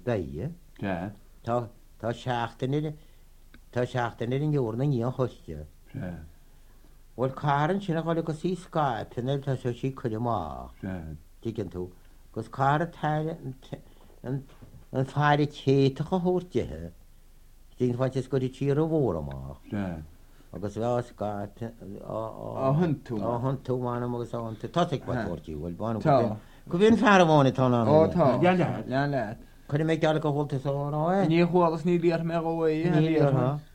Daie. Se. Tá seachtain in dúrna í an choiste. Se. Bhil cáan sinna gáil go sí Skype tá se sí chuide má Se. dígin tú, gus cá an fearri chéta go thuirtethe, dín fáinte go tí a bhór amach. Se. agus bhe Skype Hun tú. mána agus áanta táigh baúirtí bhfuil ban Tá. go bhíon fear bháinna tá Tá. Lean leat. chuine mé deala go bhilta á Ní chuálas ní líar me go Níl, ha?